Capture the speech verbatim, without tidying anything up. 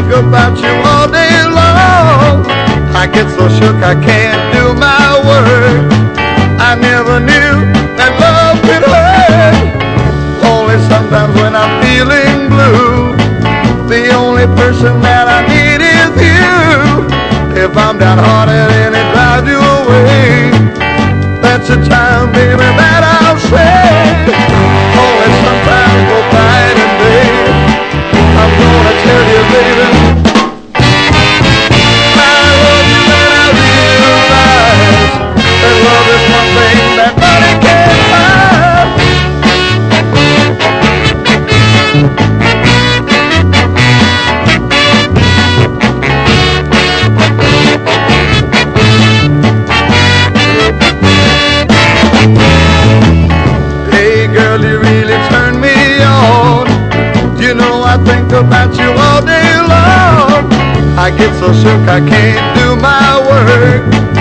think about you all day long. I get so shook I can't do my work. I never knew that love could hurt. Only sometimes when I'm feeling blue, the only person that I need is you. If I'm downhearted and it drives you away, that's the time, baby, that I'll say, only sometimes go night and day. I'm gonna tell you, baby, I love you and I realize that love is one thing that money can't buy. Hey girl, you really turn me on. You know I think about you all day long. I get so shook I can't do my work.